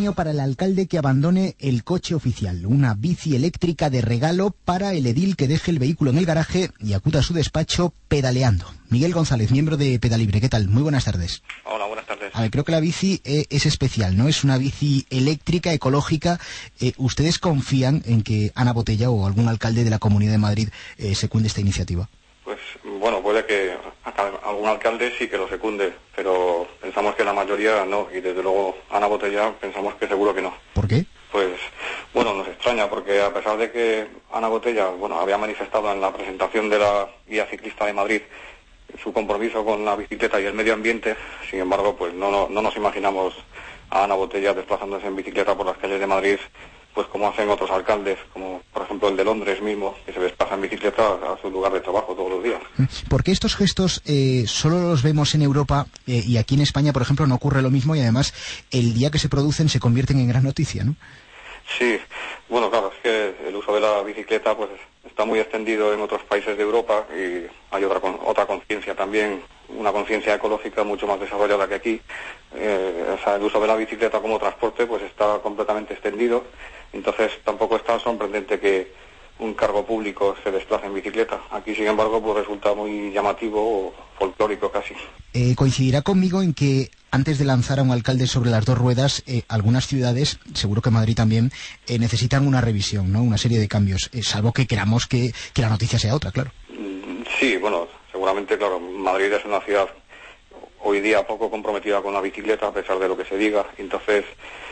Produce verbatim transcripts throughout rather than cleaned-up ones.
premio para el alcalde que abandone el coche oficial. Una bici eléctrica de regalo para el edil que deje el vehículo en el garaje y acuda a su despacho pedaleando. Miguel González, miembro de Pedalibre. ¿Qué tal? Muy buenas tardes. Hola, buenas tardes. A ver, creo que la bici eh, es especial, ¿no? Es una bici eléctrica, ecológica. Eh, ¿Ustedes confían en que Ana Botella o algún alcalde de la Comunidad de Madrid eh, secunde esta iniciativa? Pues, bueno, puede que algún alcalde sí que lo secunde, pero pensamos que la mayoría no, y desde luego Ana Botella pensamos que seguro que no. ¿Por qué? Pues, bueno, nos extraña, porque a pesar de que Ana Botella, bueno, había manifestado en la presentación de la Guía Ciclista de Madrid su compromiso con la bicicleta y el medio ambiente, sin embargo, pues no, no, no nos imaginamos a Ana Botella desplazándose en bicicleta por las calles de Madrid, pues como hacen otros alcaldes, como por ejemplo el de Londres mismo, que se desplaza en bicicleta a su lugar de trabajo todos los días. ¿Por qué estos gestos eh, solo los vemos en Europa eh, y aquí en España, por ejemplo, no ocurre lo mismo y además el día que se producen se convierten en gran noticia, ¿no? Sí, bueno, claro, es que el uso de la bicicleta pues está muy extendido en otros países de Europa y hay otra otra conciencia también, una conciencia ecológica mucho más desarrollada que aquí. Eh, o sea, el uso de la bicicleta como transporte pues está completamente extendido, entonces tampoco es tan sorprendente que un cargo público se desplace en bicicleta. Aquí, sin embargo, pues resulta muy llamativo o folclórico casi. Eh, coincidirá conmigo en que antes de lanzar a un alcalde sobre las dos ruedas, eh, algunas ciudades, seguro que Madrid también, eh, necesitan una revisión, ¿no? Una serie de cambios, eh, salvo que queramos que, que la noticia sea otra, claro. Sí, bueno, seguramente, claro, Madrid es una ciudad hoy día poco comprometida con la bicicleta, a pesar de lo que se diga. Entonces,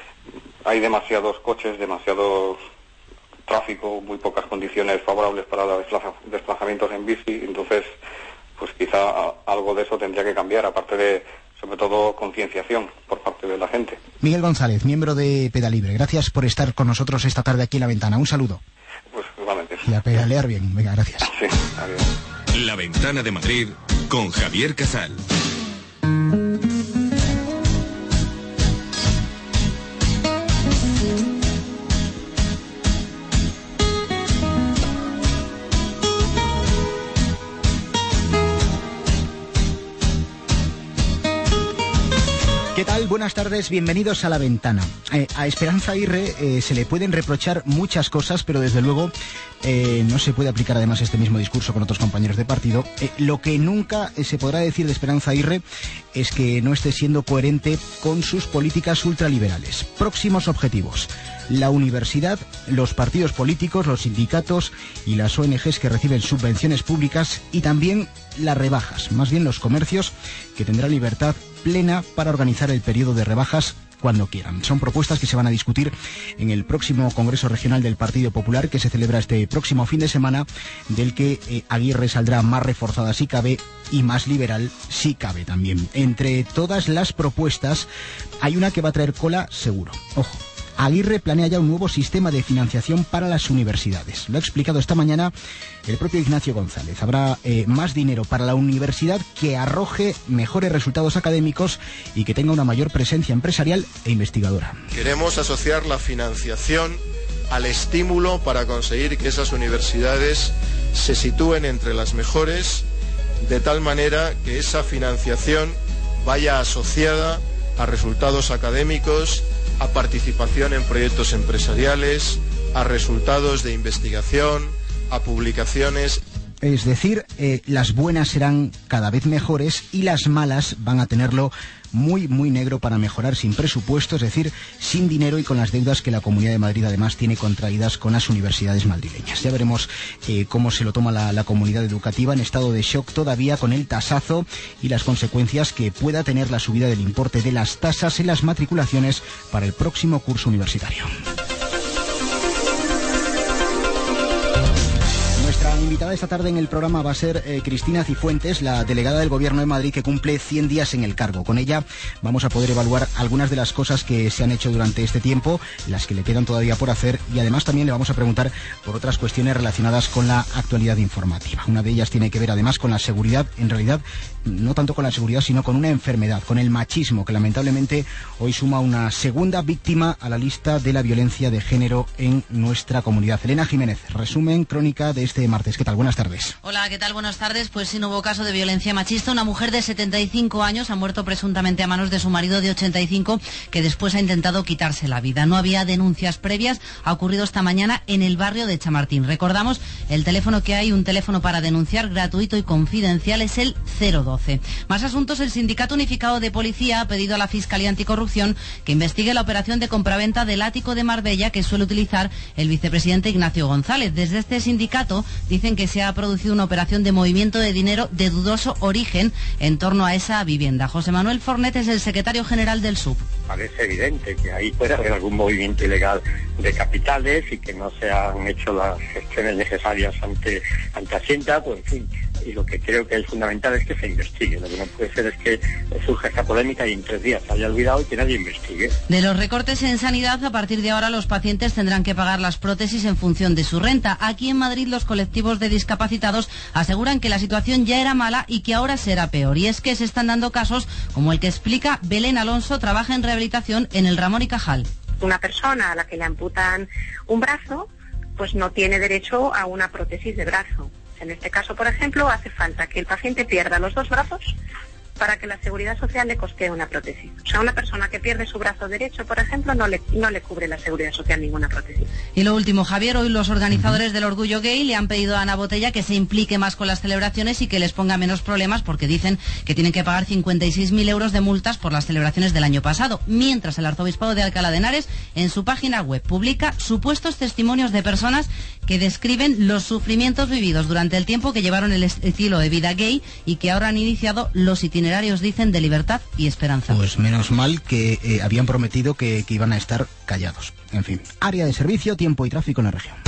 hay demasiados coches, demasiado tráfico, muy pocas condiciones favorables para los desplaza desplazamientos en bici. Entonces, pues quizá a, algo de eso tendría que cambiar, aparte de, sobre todo, concienciación por parte de la gente. Miguel González, miembro de Pedalibre, gracias por estar con nosotros esta tarde aquí en La Ventana. Un saludo. Pues igualmente. Y a pedalear bien. Venga, gracias. Sí, adiós. La Ventana de Madrid con Javier Casal. ¿Qué tal? Buenas tardes, bienvenidos a La Ventana. Eh, a Esperanza Aguirre eh, se le pueden reprochar muchas cosas, pero desde luego eh, no se puede aplicar además este mismo discurso con otros compañeros de partido. Eh, lo que nunca eh, se podrá decir de Esperanza Aguirre es que no esté siendo coherente con sus políticas ultraliberales. Próximos objetivos: la universidad, los partidos políticos, los sindicatos y las O N Ges que reciben subvenciones públicas, y también las rebajas, más bien los comercios, que tendrán libertad plena para organizar el periodo de rebajas cuando quieran. Son propuestas que se van a discutir en el próximo Congreso Regional del Partido Popular, que se celebra este próximo fin de semana, del que eh, Aguirre saldrá más reforzada si cabe y más liberal si cabe también. Entre todas las propuestas hay una que va a traer cola seguro. Ojo. Aguirre planea ya un nuevo sistema de financiación para las universidades. Lo ha explicado esta mañana el propio Ignacio González. Habrá eh, más dinero para la universidad que arroje mejores resultados académicos y que tenga una mayor presencia empresarial e investigadora. Queremos asociar la financiación al estímulo para conseguir que esas universidades se sitúen entre las mejores, de tal manera que esa financiación vaya asociada a resultados académicos, a participación en proyectos empresariales, a resultados de investigación, a publicaciones. Es decir, eh, las buenas serán cada vez mejores y las malas van a tenerlo muy, muy negro para mejorar sin presupuesto, es decir, sin dinero y con las deudas que la Comunidad de Madrid además tiene contraídas con las universidades madrileñas. Ya veremos eh, cómo se lo toma la, la comunidad educativa, en estado de shock todavía con el tasazo y las consecuencias que pueda tener la subida del importe de las tasas en las matriculaciones para el próximo curso universitario. Nuestra invitada esta tarde en el programa va a ser eh, Cristina Cifuentes, la delegada del Gobierno de Madrid, que cumple cien días en el cargo. Con ella vamos a poder evaluar algunas de las cosas que se han hecho durante este tiempo, las que le quedan todavía por hacer, y además también le vamos a preguntar por otras cuestiones relacionadas con la actualidad informativa. Una de ellas tiene que ver además con la seguridad, en realidad no tanto con la seguridad, sino con una enfermedad, con el machismo, que lamentablemente hoy suma una segunda víctima a la lista de la violencia de género en nuestra comunidad. Elena Jiménez, resumen, crónica de este martes Garcés. ¿Qué tal? Buenas tardes. Hola, ¿qué tal? Buenas tardes. Pues sí, no hubo caso de violencia machista. Una mujer de setenta y cinco años ha muerto presuntamente a manos de su marido de ochenta y cinco, que después ha intentado quitarse la vida. No había denuncias previas. Ha ocurrido esta mañana en el barrio de Chamartín. Recordamos, el teléfono que hay, un teléfono para denunciar gratuito y confidencial, es el cero doce. Más asuntos. El Sindicato Unificado de Policía ha pedido a la Fiscalía Anticorrupción que investigue la operación de compraventa del ático de Marbella que suele utilizar el vicepresidente Ignacio González. Desde este sindicato dicen que se ha producido una operación de movimiento de dinero de dudoso origen en torno a esa vivienda. José Manuel Fornet es el secretario general del S U B. Parece evidente que ahí puede haber algún movimiento ilegal de capitales y que no se han hecho las gestiones necesarias ante, ante Hacienda, pues en fin. Y lo que creo que es fundamental es que se investigue. Lo que no puede ser es que surja esta polémica y en tres días se haya olvidado y que nadie investigue. De los recortes en sanidad, a partir de ahora los pacientes tendrán que pagar las prótesis en función de su renta. Aquí en Madrid los colectivos de discapacitados aseguran que la situación ya era mala y que ahora será peor. Y es que se están dando casos como el que explica Belén Alonso, trabaja en rehabilitación en el Ramón y Cajal. Una persona a la que le amputan un brazo, pues no tiene derecho a una prótesis de brazo. En este caso, por ejemplo, hace falta que el paciente pierda los dos brazos para que la Seguridad Social le costee una prótesis. O sea, una persona que pierde su brazo derecho, por ejemplo, no le, no le cubre la Seguridad Social ninguna prótesis. Y lo último, Javier, hoy los organizadores del Orgullo Gay le han pedido a Ana Botella que se implique más con las celebraciones y que les ponga menos problemas, porque dicen que tienen que pagar cincuenta y seis mil euros de multas por las celebraciones del año pasado. Mientras el Arzobispado de Alcalá de Henares, en su página web, publica supuestos testimonios de personas que describen los sufrimientos vividos durante el tiempo que llevaron el estilo de vida gay y que ahora han iniciado los itinerarios, dicen, de libertad y esperanza. Pues menos mal que eh, habían prometido que, que iban a estar callados. En fin, área de servicio, tiempo y tráfico en la región.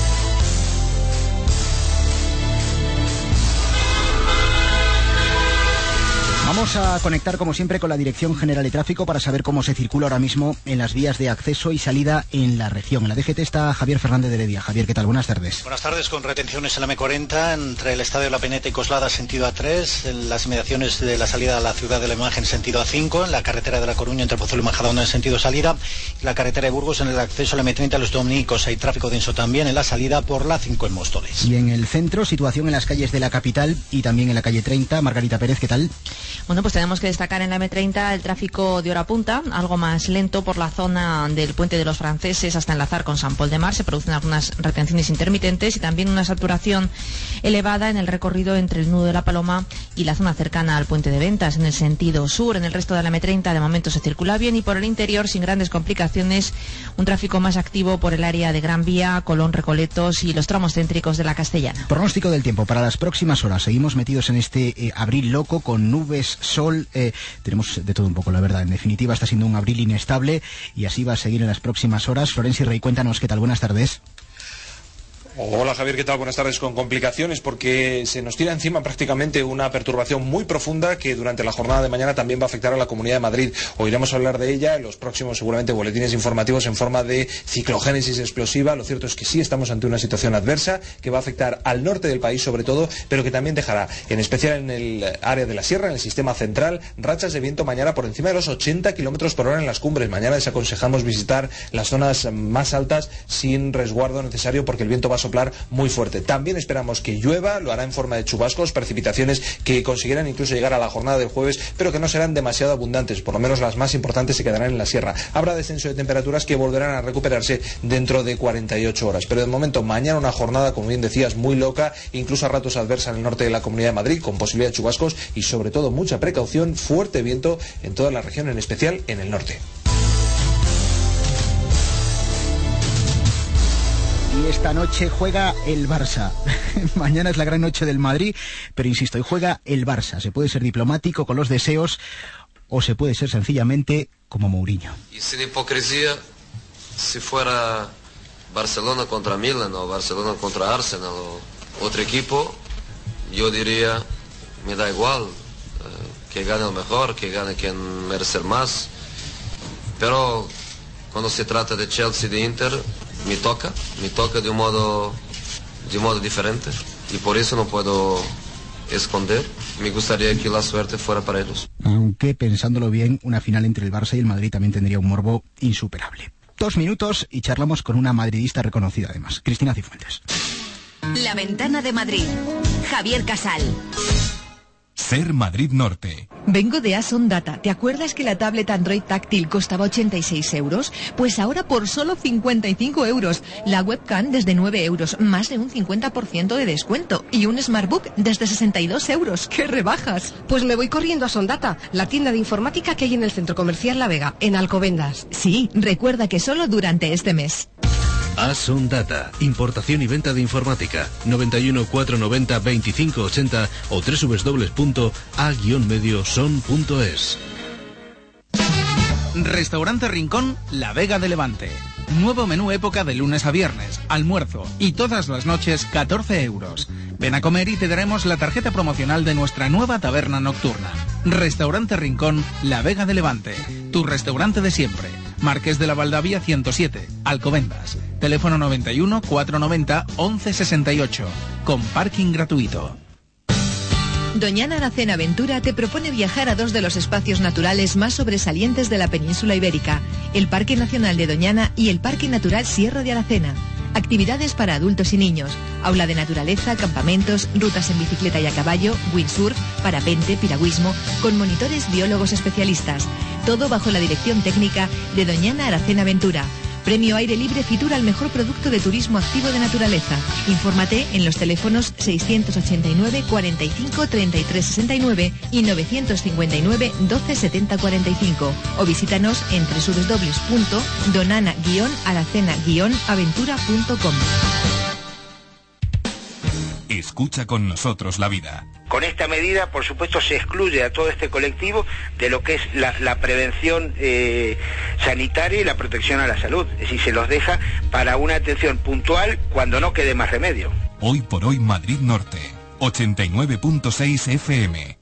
Vamos a conectar, como siempre, con la Dirección General de Tráfico para saber cómo se circula ahora mismo en las vías de acceso y salida en la región. En la D G T está Javier Fernández de Heredia. Javier, ¿qué tal? Buenas tardes. Buenas tardes, con retenciones en la M cuarenta, entre el Estadio de la Peneta y Coslada, sentido A tres, en las inmediaciones de la salida a la Ciudad de la Imagen, sentido A cinco, en la carretera de La Coruña, entre Pozuelo y Majadahonda, en sentido salida, y la carretera de Burgos, en el acceso a la M treinta, a los Dominicos. Hay tráfico denso también en la salida por la cinco en Móstoles. Y en el centro, situación en las calles de la capital y también en la calle treinta. Margarita Pérez, ¿qué tal? Bueno, pues tenemos que destacar en la M treinta el tráfico de hora punta, algo más lento por la zona del Puente de los Franceses hasta enlazar con San Pol de Mar. Se producen algunas retenciones intermitentes y también una saturación elevada en el recorrido entre el nudo de la Paloma y la zona cercana al Puente de Ventas en el sentido sur. En el resto de la M treinta de momento se circula bien y por el interior sin grandes complicaciones, un tráfico más activo por el área de Gran Vía, Colón, Recoletos y los tramos céntricos de la Castellana. Pronóstico del tiempo para las próximas horas. Seguimos metidos en este eh, abril loco con nubes, sol, eh, tenemos de todo un poco, la verdad. En definitiva, está siendo un abril inestable y así va a seguir en las próximas horas. Florencio Rey, cuéntanos, ¿qué tal? Buenas tardes. Hola Javier, ¿qué tal? Buenas tardes. Con complicaciones porque se nos tira encima prácticamente una perturbación muy profunda que durante la jornada de mañana también va a afectar a la Comunidad de Madrid. Oiremos hablar de ella en los próximos seguramente boletines informativos en forma de ciclogénesis explosiva. Lo cierto es que sí estamos ante una situación adversa que va a afectar al norte del país sobre todo, pero que también dejará, en especial en el área de la sierra, en el sistema central, rachas de viento mañana por encima de los ochenta kilómetros por hora en las cumbres. Mañana les aconsejamos visitar las zonas más altas sin resguardo necesario porque el viento va a soplar muy fuerte. También esperamos que llueva, lo hará en forma de chubascos, precipitaciones que consiguieran incluso llegar a la jornada del jueves, pero que no serán demasiado abundantes, por lo menos las más importantes se quedarán en la sierra. Habrá descenso de temperaturas que volverán a recuperarse dentro de cuarenta y ocho horas, pero de momento mañana una jornada, como bien decías, muy loca, incluso a ratos adversa en el norte de la Comunidad de Madrid, con posibilidad de chubascos y sobre todo mucha precaución, fuerte viento en toda la región, en especial en el norte. Y esta noche juega el Barça. Mañana es la gran noche del Madrid, pero insisto, hoy juega el Barça. Se puede ser diplomático con los deseos o se puede ser sencillamente como Mourinho. Y sin hipocresía, si fuera Barcelona contra Milan o Barcelona contra Arsenal o otro equipo, yo diría, me da igual, eh, que gane el mejor, que gane quien merece más. Pero cuando se trata de Chelsea, de Inter, me toca, me toca de un modo, de un modo diferente y por eso no puedo esconder. Me gustaría que la suerte fuera para ellos. Aunque pensándolo bien, una final entre el Barça y el Madrid también tendría un morbo insuperable. Dos minutos y charlamos con una madridista reconocida además, Cristina Cifuentes. La Ventana de Madrid. Javier Casal. Ser Madrid Norte. Vengo de Ason Data. ¿Te acuerdas que la tablet Android táctil costaba ochenta y seis euros? Pues ahora por solo cincuenta y cinco euros. La webcam desde nueve euros, más de un cincuenta por ciento de descuento. Y un Smartbook desde sesenta y dos euros. ¡Qué rebajas! Pues me voy corriendo a Ason Data, la tienda de informática que hay en el Centro Comercial La Vega, en Alcobendas. Sí, recuerda que solo durante este mes. Ason Data, importación y venta de informática, noventa y uno, cuatrocientos noventa, veinticinco ochenta o doble u doble u doble u punto a guion medio son punto es. Restaurante Rincón, La Vega de Levante. Nuevo menú época de lunes a viernes, almuerzo y todas las noches catorce euros. Ven a comer y te daremos la tarjeta promocional de nuestra nueva taberna nocturna. Restaurante Rincón, La Vega de Levante. Tu restaurante de siempre. Marqués de la Valdavia ciento siete, Alcobendas. Teléfono noventa y uno, cuatrocientos noventa, once sesenta y ocho. Con parking gratuito. Doñana Aracena Ventura te propone viajar a dos de los espacios naturales más sobresalientes de la península ibérica, el Parque Nacional de Doñana y el Parque Natural Sierra de Aracena. Actividades para adultos y niños, aula de naturaleza, campamentos, rutas en bicicleta y a caballo, windsurf, parapente, piragüismo, con monitores biólogos especialistas. Todo bajo la dirección técnica de Doñana Aracena Ventura. Premio Aire Libre Fitur al mejor producto de turismo activo de naturaleza. Infórmate en los teléfonos seiscientos ochenta y nueve, cuarenta y cinco, treinta y tres sesenta y nueve y novecientos cincuenta y nueve, doce setenta cuarenta y cinco o visítanos en doble u doble u doble u punto donana guion aracena guion aventura punto com. Escucha con nosotros la vida. Con esta medida, por supuesto, se excluye a todo este colectivo de lo que es la, la prevención eh, sanitaria y la protección a la salud. Es decir, se los deja para una atención puntual cuando no quede más remedio. Hoy por hoy Madrid Norte, ochenta y nueve punto seis F M.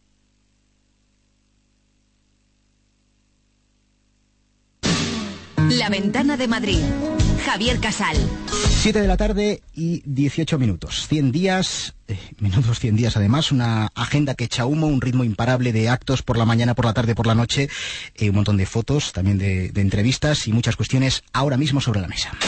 La Ventana de Madrid. Javier Casal. siete de la tarde y dieciocho minutos. cien días, eh, menudos cien días además, una agenda que echa humo, un ritmo imparable de actos por la mañana, por la tarde, por la noche, eh, un montón de fotos, también de, de entrevistas y muchas cuestiones ahora mismo sobre la mesa.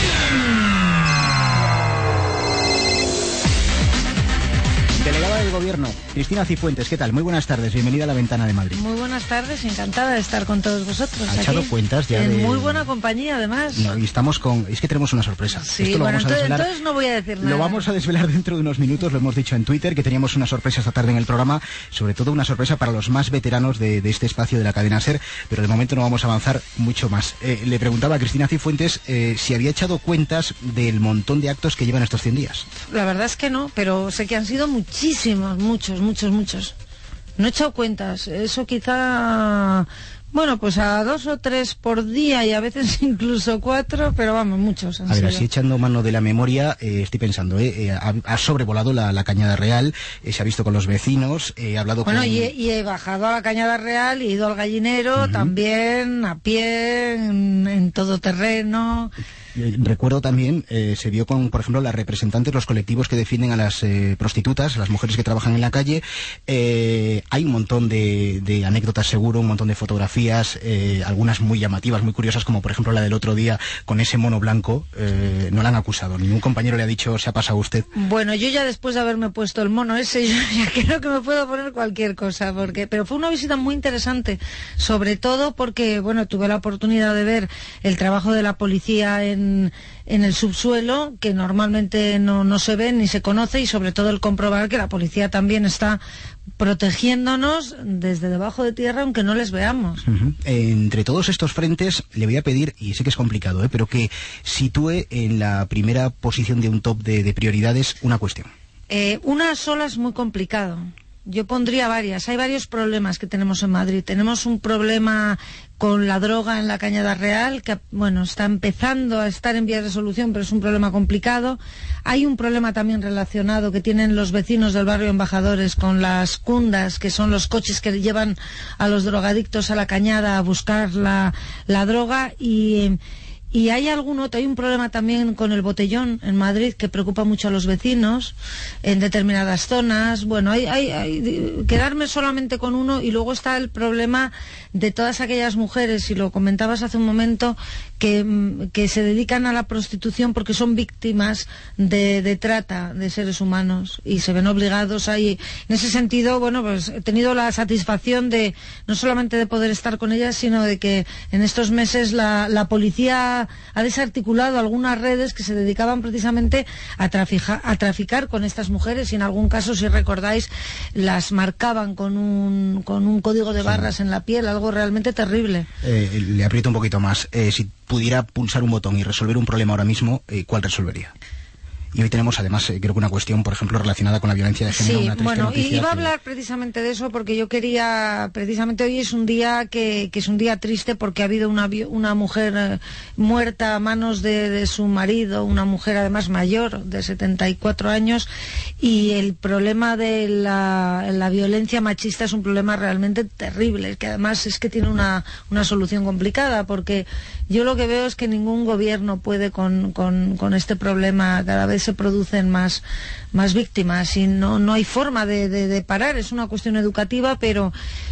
Delegada del Gobierno, Cristina Cifuentes, ¿qué tal? Muy buenas tardes, bienvenida a La Ventana de Madrid. Muy buenas tardes, encantada de estar con todos vosotros. ¿Ha aquí, echado cuentas ya en de...? muy buena compañía, además. No, y estamos con... Es que tenemos una sorpresa. Sí, Esto lo bueno, vamos a entonces, desvelar... entonces no voy a decir nada. Lo vamos a desvelar dentro de unos minutos, lo hemos dicho en Twitter, que teníamos una sorpresa esta tarde en el programa, sobre todo una sorpresa para los más veteranos de, de este espacio de la cadena SER, pero de momento no vamos a avanzar mucho más. Eh, le preguntaba a Cristina Cifuentes eh, si había echado cuentas del montón de actos que llevan estos cien días. La verdad es que no, pero sé que han sido muchísimos, muchos, muchos, muchos. No he echado cuentas, eso quizá, bueno, pues a dos o tres por día y a veces incluso cuatro, pero vamos, muchos han A ver, sido. así echando mano de la memoria, eh, estoy pensando, eh, eh, ha, ha sobrevolado la, la Cañada Real, eh, se ha visto con los vecinos, eh, ha hablado Bueno, con... y he, y he bajado a la Cañada Real y he ido al Gallinero, uh-huh. también, a pie, en, en todo terreno... Recuerdo también, eh, se vio con, por ejemplo, las representantes, los colectivos que defienden a las eh, prostitutas, a las mujeres que trabajan en la calle. Eh, hay un montón de, de anécdotas seguro, un montón de fotografías, eh, algunas muy llamativas, muy curiosas, como por ejemplo la del otro día con ese mono blanco. Eh, no la han acusado, ningún compañero le ha dicho, se ha pasado usted. Bueno, yo ya después de haberme puesto el mono ese, yo ya creo que me puedo poner cualquier cosa, porque pero fue una visita muy interesante, sobre todo porque, bueno, tuve la oportunidad de ver el trabajo de la policía en en el subsuelo, que normalmente no, no se ve ni se conoce, y sobre todo el comprobar que la policía también está protegiéndonos desde debajo de tierra aunque no les veamos. Uh-huh. Entre todos estos frentes le voy a pedir, y sé que es complicado, ¿eh? pero que sitúe en la primera posición de un top de, de prioridades una cuestión. Eh, una sola es muy complicado. Yo pondría varias. Hay varios problemas que tenemos en Madrid. Tenemos un problema con la droga en la Cañada Real, que bueno, está empezando a estar en vías de solución, pero es un problema complicado. Hay un problema también relacionado que tienen los vecinos del barrio Embajadores con las cundas, que son los coches que llevan a los drogadictos a la cañada a buscar la, la droga, y... Y hay algún otro, hay un problema también con el botellón en Madrid que preocupa mucho a los vecinos en determinadas zonas. Bueno, hay, hay, hay quedarme solamente con uno, y luego está el problema de todas aquellas mujeres, y lo comentabas hace un momento, que, que se dedican a la prostitución porque son víctimas de, de trata de seres humanos y se ven obligados ahí. En ese sentido, bueno, pues he tenido la satisfacción de no solamente de poder estar con ellas, sino de que en estos meses la, la policía ha desarticulado algunas redes que se dedicaban precisamente a, trafica, a traficar con estas mujeres, y en algún caso, si recordáis, las marcaban con un, con un código de barras sí. en la piel, algo realmente terrible. Eh, le aprieto un poquito más. Eh, si pudiera pulsar un botón y resolver un problema ahora mismo, eh, ¿cuál resolvería? Y hoy tenemos, además, eh, creo que una cuestión, por ejemplo, relacionada con la violencia de género. Sí, una triste bueno, noticia y iba a que... hablar precisamente de eso, porque yo quería, precisamente hoy es un día que, que es un día triste, porque ha habido una, una mujer eh, muerta a manos de, de su marido, una mujer además mayor, de setenta y cuatro años, y el problema de la, la violencia machista es un problema realmente terrible, que además es que tiene una, una solución complicada, porque yo lo que veo es que ningún gobierno puede con, con, con este problema. Cada vez se producen más, más víctimas y no, no hay forma de, de, de parar. Es una cuestión educativa, pero,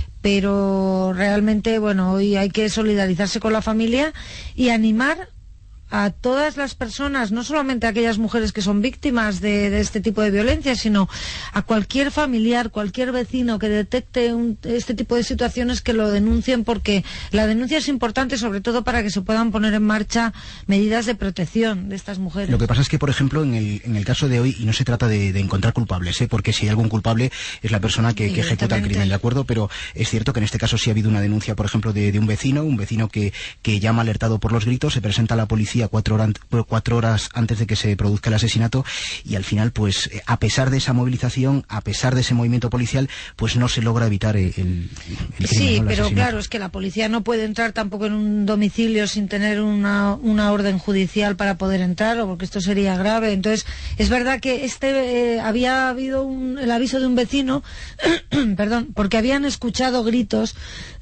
pero realmente, bueno, hoy hay que solidarizarse con la familia y animar a todas las personas, no solamente a aquellas mujeres que son víctimas de, de este tipo de violencia, sino a cualquier familiar, cualquier vecino que detecte un, este tipo de situaciones, que lo denuncien, porque la denuncia es importante, sobre todo para que se puedan poner en marcha medidas de protección de estas mujeres. Lo que pasa es que, por ejemplo, en el, en el caso de hoy, y no se trata de, de encontrar culpables, ¿eh? porque si hay algún culpable es la persona que, que ejecuta el crimen, ¿de acuerdo? Pero es cierto que en este caso sí ha habido una denuncia, por ejemplo, de, de un vecino, un vecino que, que llama alertado por los gritos, se presenta a la policía Cuatro horas, cuatro horas antes de que se produzca el asesinato, y al final, pues a pesar de esa movilización, a pesar de ese movimiento policial, pues no se logra evitar el, el, el crimen. Sí, ¿no? pero claro, es que la policía no puede entrar tampoco en un domicilio sin tener una, una orden judicial para poder entrar, o porque esto sería grave. Entonces, es verdad que este eh, había habido un, el aviso de un vecino, perdón, porque habían escuchado gritos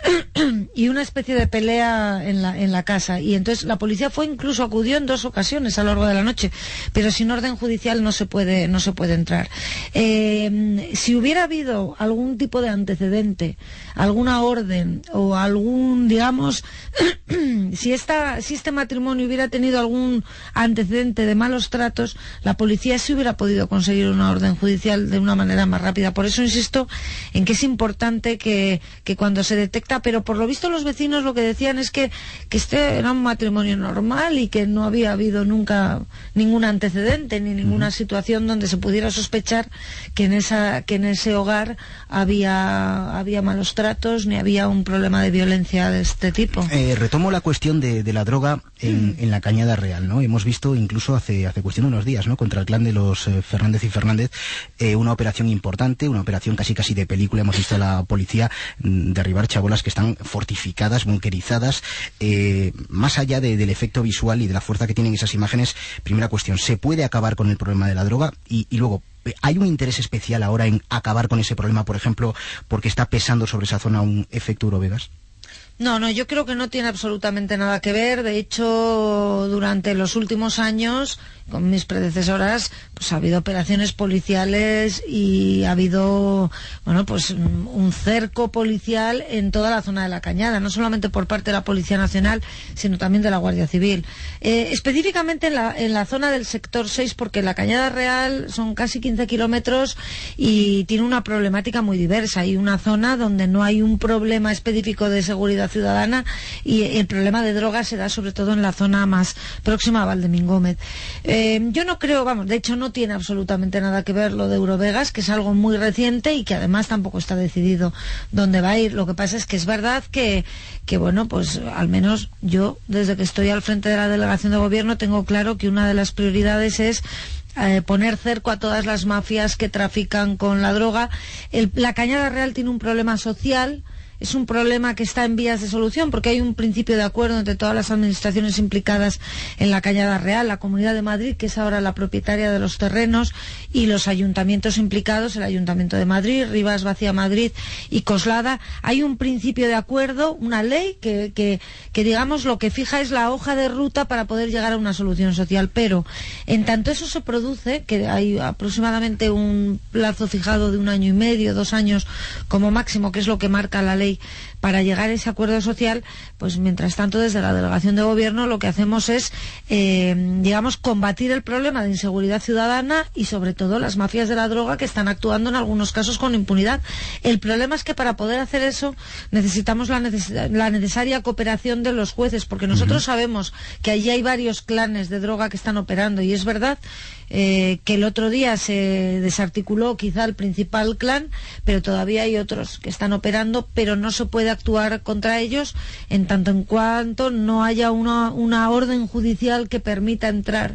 y una especie de pelea en la, en la casa, y entonces la policía fue, incluso acudió en dos ocasiones a lo largo de la noche, pero sin orden judicial no se puede, no se puede entrar. Eh, si hubiera habido algún tipo de antecedente, alguna orden o algún, digamos, si esta, si este matrimonio hubiera tenido algún antecedente de malos tratos, la policía sí hubiera podido conseguir una orden judicial de una manera más rápida. Por eso insisto en que es importante que, que cuando se detecta, pero por lo visto los vecinos lo que decían es que, que este era un matrimonio normal y que no había habido nunca ningún antecedente ni ninguna uh-huh. situación donde se pudiera sospechar que en esa que en ese hogar había había malos tratos ni había un problema de violencia de este tipo. Eh, retomo la cuestión de, de la droga en, mm. en la Cañada Real, ¿no? Hemos visto incluso hace hace cuestión de unos días, ¿no? Contra el clan de los eh, Fernández y Fernández, eh, una operación importante, una operación casi casi de película. Hemos visto a la policía mm, derribar chabolas que están fortificadas, bunkerizadas. Eh, más allá de, del efecto visual y de la fuerza que tienen esas imágenes, primera cuestión, ¿se puede acabar con el problema de la droga? Y, y luego, ¿hay un interés especial ahora en acabar con ese problema, por ejemplo, porque está pesando sobre esa zona un efecto Eurovegas? No, no, yo creo que no tiene absolutamente nada que ver. De hecho, durante los últimos años, con mis predecesoras, pues ha habido operaciones policiales y ha habido, bueno, pues un cerco policial en toda la zona de la Cañada, no solamente por parte de la Policía Nacional, sino también de la Guardia Civil. Eh, específicamente en la, en la zona del sector seis, porque la Cañada Real son casi quince kilómetros y tiene una problemática muy diversa. Hay una zona donde no hay un problema específico de seguridad ciudadana y el problema de drogas se da sobre todo en la zona más próxima a Valdemingómez. Eh, yo no creo, vamos, de hecho no tiene absolutamente nada que ver lo de Eurovegas, que es algo muy reciente y que además tampoco está decidido dónde va a ir. Lo que pasa es que es verdad que, que bueno, pues al menos yo, desde que estoy al frente de la delegación de gobierno, tengo claro que una de las prioridades es Eh, poner cerco a todas las mafias que trafican con la droga. El, la Cañada Real tiene un problema social es un problema que está en vías de solución, porque hay un principio de acuerdo entre todas las administraciones implicadas en la Cañada Real, la Comunidad de Madrid, que es ahora la propietaria de los terrenos, y los ayuntamientos implicados, el Ayuntamiento de Madrid, Rivas Vacía Madrid y Coslada. Hay un principio de acuerdo, una ley que, que, que digamos lo que fija es la hoja de ruta para poder llegar a una solución social, pero en tanto eso se produce, que hay aproximadamente un plazo fijado de un año y medio, dos años como máximo, que es lo que marca la ley para llegar a ese acuerdo social, pues mientras tanto desde la Delegación de Gobierno lo que hacemos es, eh, digamos, combatir el problema de inseguridad ciudadana y sobre todo las mafias de la droga que están actuando en algunos casos con impunidad. El problema es que para poder hacer eso necesitamos la, neces la necesaria cooperación de los jueces, porque nosotros uh-huh. sabemos que allí hay varios clanes de droga que están operando, y es verdad eh, que el otro día se desarticuló quizá el principal clan, pero todavía hay otros que están operando, pero no se puede actuar contra ellos en tanto en cuanto no haya una, una orden judicial que permita entrar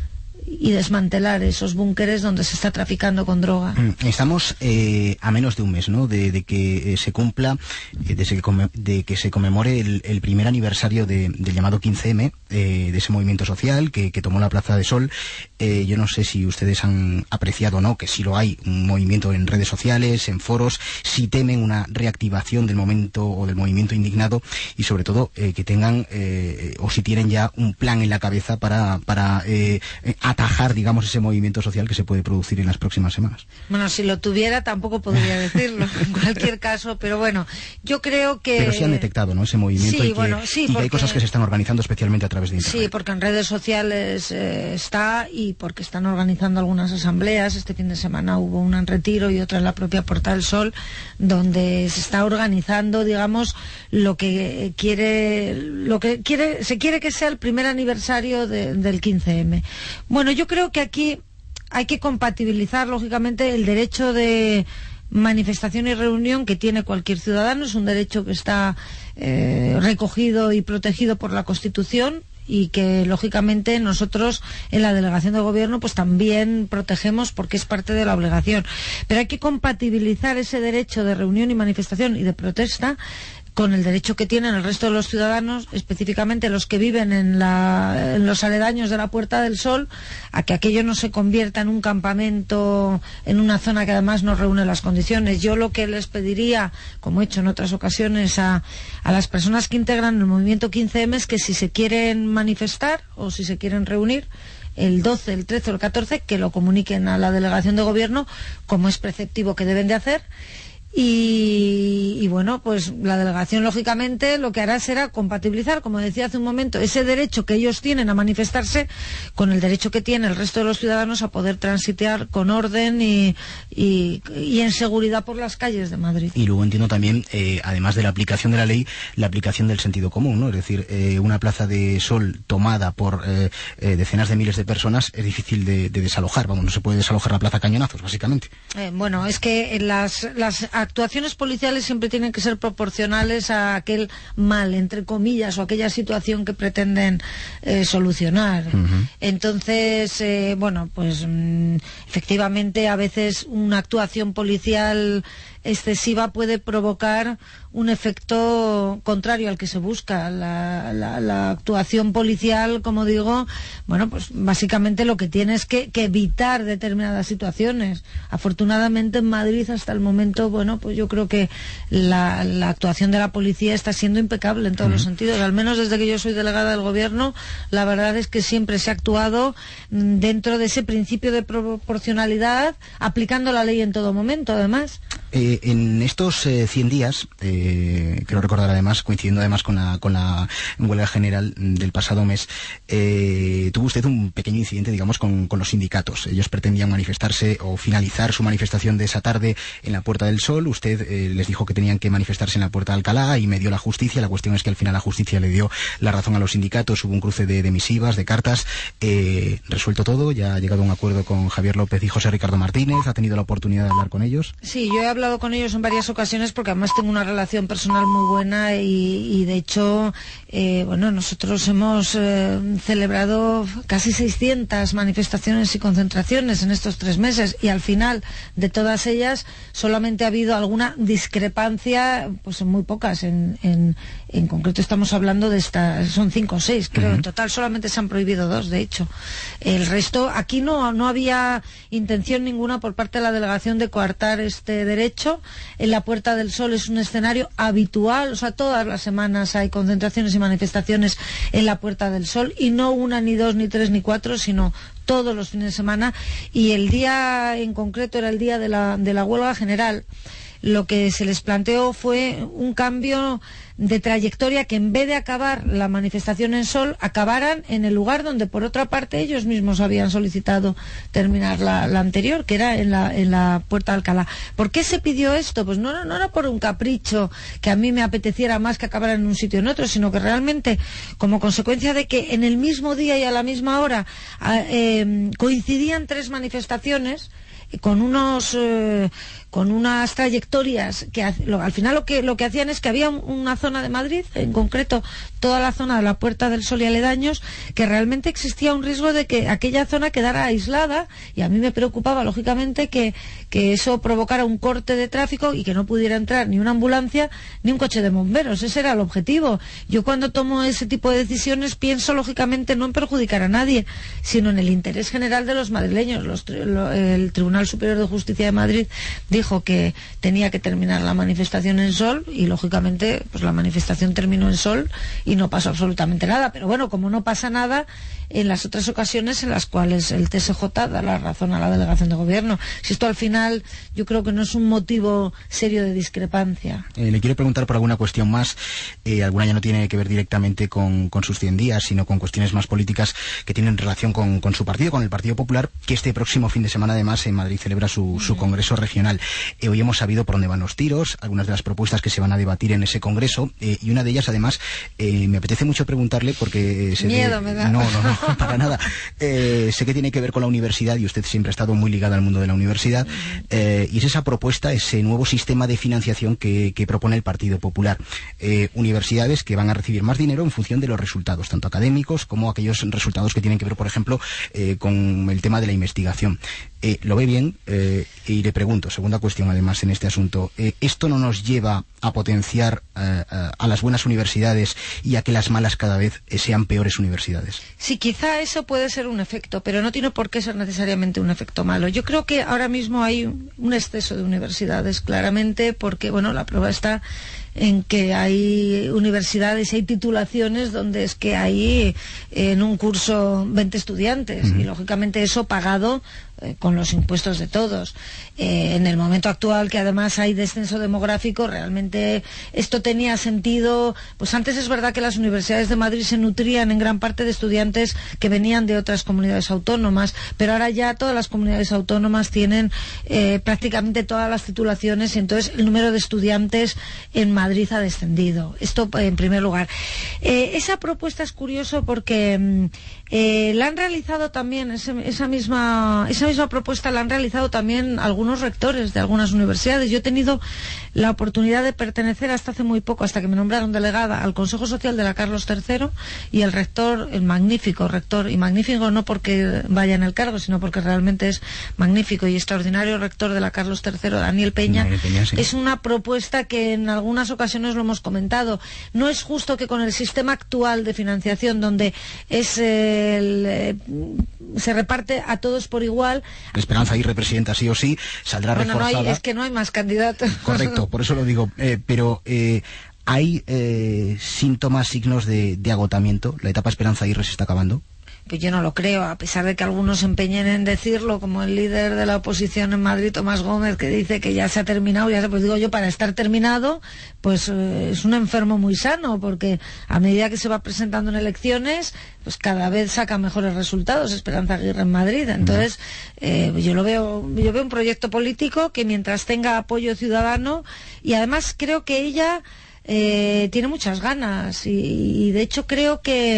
y desmantelar esos búnkeres donde se está traficando con droga. Estamos eh, a menos de un mes, ¿no?, de, de que eh, se cumpla, eh, de, que de que se conmemore el, el primer aniversario de, del llamado quince eme, eh, de ese movimiento social que, que tomó la Plaza de Sol. Eh, yo no sé si ustedes han apreciado o no, que sí lo hay, un movimiento en redes sociales, en foros, si temen una reactivación del momento o del movimiento indignado, y sobre todo eh, que tengan, eh, o si tienen ya un plan en la cabeza para, para eh, atajar, digamos, ese movimiento social que se puede producir en las próximas semanas. Bueno, si lo tuviera tampoco podría decirlo en cualquier caso, pero bueno, yo creo que... Pero sí han detectado, ¿no?, ese movimiento, sí, y, que, bueno, sí, y que porque... hay cosas que se están organizando especialmente a través de Internet. Sí, porque en redes sociales eh, está, y porque están organizando algunas asambleas. Este fin de semana hubo una en Retiro y otra en la propia Puerta del Sol, donde se está organizando, digamos, lo que quiere, lo que quiere, se quiere que sea el primer aniversario de, del quince eme. Bueno, yo creo que aquí hay que compatibilizar, lógicamente, el derecho de manifestación y reunión que tiene cualquier ciudadano. Es un derecho que está eh, recogido y protegido por la Constitución, y que lógicamente nosotros en la Delegación de Gobierno pues también protegemos, porque es parte de la obligación. Pero hay que compatibilizar ese derecho de reunión y manifestación y de protesta con el derecho que tienen el resto de los ciudadanos, específicamente los que viven en, la, en los aledaños de la Puerta del Sol, a que aquello no se convierta en un campamento, en una zona que además no reúne las condiciones. Yo lo que les pediría, como he hecho en otras ocasiones, a, a las personas que integran el movimiento quince eme, es que si se quieren manifestar o si se quieren reunir el doce, el trece o el catorce, que lo comuniquen a la Delegación de Gobierno, como es preceptivo que deben de hacer. Y, y bueno, pues la delegación lógicamente lo que hará será compatibilizar, como decía hace un momento, ese derecho que ellos tienen a manifestarse con el derecho que tiene el resto de los ciudadanos a poder transitar con orden y, y, y en seguridad por las calles de Madrid. Y luego entiendo también, eh, además de la aplicación de la ley, la aplicación del sentido común, ¿no? Es decir, eh, una Plaza de Sol tomada por eh, eh, decenas de miles de personas es difícil de, de desalojar. Vamos, no se puede desalojar la plaza a cañonazos, básicamente. Eh, bueno, es que las, las actuaciones policiales siempre tienen que ser proporcionales a aquel mal, entre comillas, o aquella situación que pretenden eh, solucionar. Uh-huh. Entonces, eh, bueno, pues mmm, efectivamente a veces una actuación policial excesiva puede provocar un efecto contrario al que se busca. La, la, la actuación policial, como digo, bueno, pues básicamente lo que tiene es que, que evitar determinadas situaciones. Afortunadamente en Madrid hasta el momento, bueno, pues yo creo que la, la actuación de la policía está siendo impecable en todos uh-huh. los sentidos. Al menos desde que yo soy delegada del Gobierno, la verdad es que siempre se ha actuado dentro de ese principio de proporcionalidad, aplicando la ley en todo momento, además. Eh, en estos eh, cien días, eh, creo recordar además, coincidiendo además con la, con la huelga general del pasado mes, eh, tuvo usted un pequeño incidente, digamos, con, con los sindicatos. Ellos pretendían manifestarse o finalizar su manifestación de esa tarde en la Puerta del Sol. Usted eh, les dijo que tenían que manifestarse en la Puerta de Alcalá y me dio la justicia. La cuestión es que al final la justicia le dio la razón a los sindicatos. Hubo un cruce de, de misivas, de cartas. Eh, resuelto todo, ya ha llegado a un acuerdo con Javier López y José Ricardo Martínez. ¿Ha tenido la oportunidad de hablar con ellos? Sí, yo he hablado con ellos en varias ocasiones porque además tengo una relación personal muy buena y, y de hecho, eh, bueno, nosotros hemos eh, celebrado casi seiscientas manifestaciones y concentraciones en estos tres meses y al final de todas ellas solamente ha habido alguna discrepancia, pues en muy pocas, en, en, en concreto estamos hablando de estas, son cinco o seis, creo, uh-huh. En total solamente se han prohibido dos, de hecho. El resto, aquí no, no había intención ninguna por parte de la delegación de coartar este derecho. En la Puerta del Sol es un escenario habitual, o sea, todas las semanas hay concentraciones y manifestaciones en la Puerta del Sol, y no una, ni dos, ni tres, ni cuatro, sino todos los fines de semana, y el día en concreto era el día de la, de la huelga general. Lo que se les planteó fue un cambio de trayectoria, que en vez de acabar la manifestación en Sol, acabaran en el lugar donde por otra parte ellos mismos habían solicitado terminar la, la anterior, que era en la, en la Puerta de Alcalá. ¿Por qué se pidió esto? Pues no, no era por un capricho que a mí me apeteciera más que acabaran en un sitio o en otro, sino que realmente como consecuencia de que en el mismo día y a la misma hora eh, coincidían tres manifestaciones con unos eh, con unas trayectorias que lo, al final lo que lo que hacían es que había un, una zona de Madrid, en concreto toda la zona de la Puerta del Sol y aledaños, que realmente existía un riesgo de que aquella zona quedara aislada, y a mí me preocupaba lógicamente que, que eso provocara un corte de tráfico y que no pudiera entrar ni una ambulancia ni un coche de bomberos. Ese era el objetivo. Yo cuando tomo ese tipo de decisiones pienso lógicamente no en perjudicar a nadie, sino en el interés general de los madrileños. Los, lo, el Tribunal Superior de Justicia de Madrid dijo que tenía que terminar la manifestación en Sol, y lógicamente pues la manifestación terminó en Sol y no pasó absolutamente nada. Pero bueno, como no pasa nada en las otras ocasiones en las cuales el T S J da la razón a la delegación de gobierno. Si esto al final yo creo que no es un motivo serio de discrepancia. Eh, le quiero preguntar por alguna cuestión más, eh, alguna ya no tiene que ver directamente con, con sus cien días, sino con cuestiones más políticas que tienen relación con, con su partido, con el Partido Popular, que este próximo fin de semana además en Madrid celebra su, su congreso regional. Eh, hoy hemos sabido por dónde van los tiros, algunas de las propuestas que se van a debatir en ese congreso, eh, y una de ellas además eh, me apetece mucho preguntarle porque... Se Miedo de... me da. No, no, no, para nada. Eh, sé que tiene que ver con la universidad y usted siempre ha estado muy ligada al mundo de la universidad, eh, y es esa propuesta, ese nuevo sistema de financiación que, que propone el Partido Popular. Eh, universidades que van a recibir más dinero en función de los resultados, tanto académicos como aquellos resultados que tienen que ver, por ejemplo, eh, con el tema de la investigación. Eh, ¿Lo ve bien? Eh, y le pregunto, segunda cuestión además en este asunto, eh, ¿esto no nos lleva a potenciar eh, a las buenas universidades y a que las malas cada vez eh, sean peores universidades? Sí, quizá eso puede ser un efecto, pero no tiene por qué ser necesariamente un efecto malo. Yo creo que ahora mismo hay un exceso de universidades, claramente, porque, bueno, la prueba está en que hay universidades y hay titulaciones donde es que hay en un curso veinte estudiantes, uh-huh. Y lógicamente eso pagado eh, con los impuestos de todos. Eh, en el momento actual, que además hay descenso demográfico, realmente esto tenía sentido. Pues antes es verdad que las universidades de Madrid se nutrían en gran parte de estudiantes que venían de otras comunidades autónomas, pero ahora ya todas las comunidades autónomas tienen eh, prácticamente todas las titulaciones, y entonces el número de estudiantes en Madrid ha descendido. Esto en primer lugar. Eh, esa propuesta es curioso porque eh, la han realizado también, ese, esa misma esa misma propuesta la han realizado también algunos rectores de algunas universidades. Yo he tenido la oportunidad de pertenecer hasta hace muy poco, hasta que me nombraron delegada, al Consejo Social de la Carlos tercero, y el rector, el magnífico rector, y magnífico no porque vaya en el cargo, sino porque realmente es magnífico y extraordinario rector de la Carlos tercero, Daniel Peña. Daniel Peña, sí. Es una propuesta que en algunas ocasiones lo hemos comentado. No es justo que con el sistema actual de financiación, donde es el, eh, se reparte a todos por igual. Esperanza Aguirre, presidenta, sí o sí, saldrá bueno, reforzada. No hay, es que no hay más candidatos. Correcto, por eso lo digo. Eh, pero eh, hay eh, síntomas, signos de, de agotamiento. ¿La etapa Esperanza Aguirre se está acabando? Pues yo no lo creo, a pesar de que algunos se empeñen en decirlo, como el líder de la oposición en Madrid, Tomás Gómez, que dice que ya se ha terminado. Ya se, pues digo yo, para estar terminado, pues eh, es un enfermo muy sano, porque a medida que se va presentando en elecciones, pues cada vez saca mejores resultados Esperanza Aguirre en Madrid. Entonces, eh, yo lo veo, yo veo un proyecto político que mientras tenga apoyo ciudadano, y además creo que ella Eh, tiene muchas ganas, y, y de hecho creo que,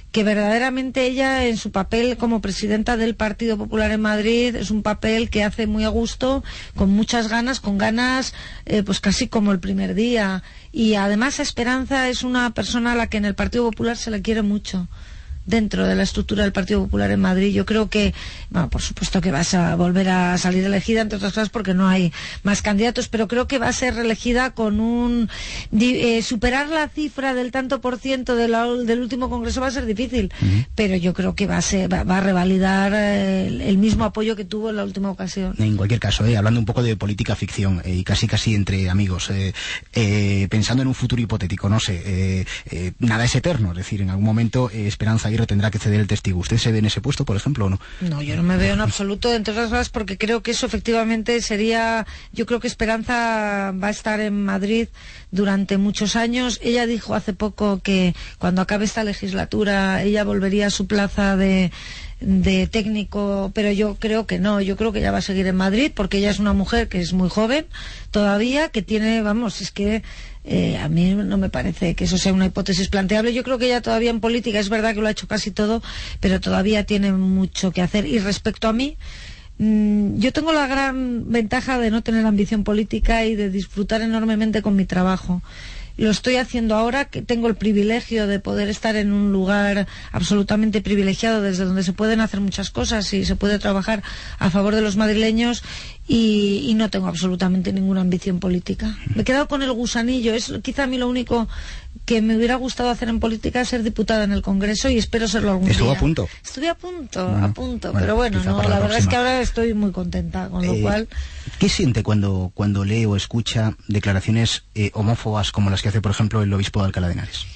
que verdaderamente ella en su papel como presidenta del Partido Popular en Madrid es un papel que hace muy a gusto, con muchas ganas, con ganas eh, pues casi como el primer día. Y además Esperanza es una persona a la que en el Partido Popular se le quiere mucho, dentro de la estructura del Partido Popular en Madrid. Yo creo que, bueno, por supuesto que vas a volver a salir elegida, entre otras cosas porque no hay más candidatos, pero creo que va a ser reelegida con un... Eh, superar la cifra del tanto por ciento de la, del último Congreso va a ser difícil, uh-huh. pero yo creo que va a, ser, va, va a revalidar el, el mismo apoyo que tuvo en la última ocasión. En cualquier caso, eh, hablando un poco de política ficción, eh, y casi casi entre amigos, eh, eh, pensando en un futuro hipotético, no sé, eh, eh, nada es eterno, es decir, en algún momento eh, Esperanza tendrá que ceder el testigo. ¿Usted se ve en ese puesto, por ejemplo, o no? No, yo no me veo en absoluto, entre otras cosas, porque creo que eso efectivamente sería... Yo creo que Esperanza va a estar en Madrid durante muchos años. Ella dijo hace poco que cuando acabe esta legislatura ella volvería a su plaza de... de técnico, pero yo creo que no, yo creo que ella va a seguir en Madrid porque ella es una mujer que es muy joven todavía, que tiene, vamos, es que eh, a mí no me parece que eso sea una hipótesis planteable. Yo creo que ella todavía en política, es verdad que lo ha hecho casi todo, pero todavía tiene mucho que hacer. Y respecto a mí, mmm, yo tengo la gran ventaja de no tener ambición política y de disfrutar enormemente con mi trabajo. Lo estoy haciendo ahora, que tengo el privilegio de poder estar en un lugar absolutamente privilegiado desde donde se pueden hacer muchas cosas y se puede trabajar a favor de los madrileños, y, y no tengo absolutamente ninguna ambición política. Me he quedado con el gusanillo. Es quizá a mí lo único que me hubiera gustado hacer en política, ser diputada en el Congreso, y espero serlo algún Estuvo día. Estuvo a punto. Estuve a punto, bueno, a punto, bueno, pero bueno, no, la, la verdad es que ahora estoy muy contenta, con lo eh, cual... ¿Qué siente cuando, cuando lee o escucha declaraciones eh, homófobas como las que hace, por ejemplo, el obispo de Alcalá de Henares?